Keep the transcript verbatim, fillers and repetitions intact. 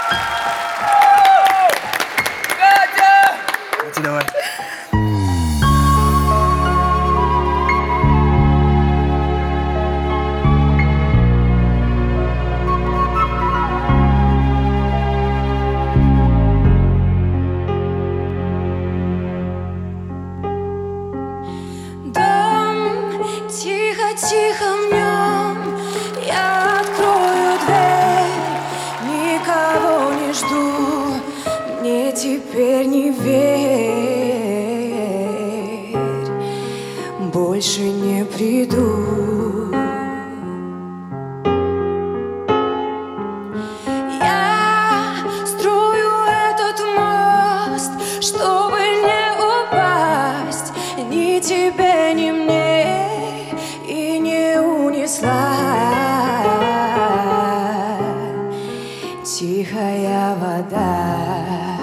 Катя! Катя, давай. Тихо-тихо в нем я открою дверь, никого не жду, мне теперь не верь, больше не приду. Я строю этот мост, чтобы не упасть ни тебе, ни мне, и не унесла тихая вода.